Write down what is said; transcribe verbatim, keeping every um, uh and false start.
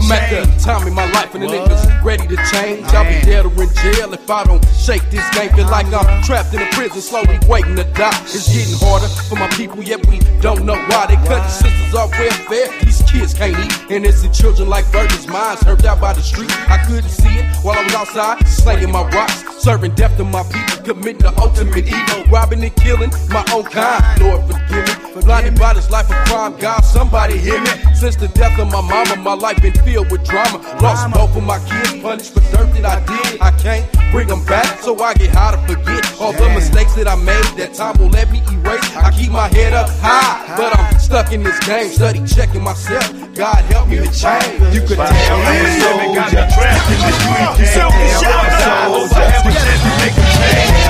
I'm at the time in my life and the niggas ready to change. I'll be dead or in jail if I don't shake this game. Feel like I'm trapped in a prison, slowly waiting to die. It's getting harder for my people, yet we don't know why. They cut the sisters off welfare, these kids can't eat. Innocent children like virgins, minds hurt out by the street. I couldn't see it while I was outside, slinging my rocks, serving death to my people, committing the ultimate evil, robbing and killing my own kind. Lord, forgive me, blinded by this life of crime. God, somebody hear me. Since the death of my mama, my life been filled with drama. Lost both of my kids, punished for dirt that I did. I can't bring them back, so I get high to forget all the mistakes that I made that time will let me erase. I keep my head up high, but I'm stuck in this game, study checking myself. God help me to change. You could tell I'm a soldier. Got me trapped in the street. Can't tell what I have a chance to make a change.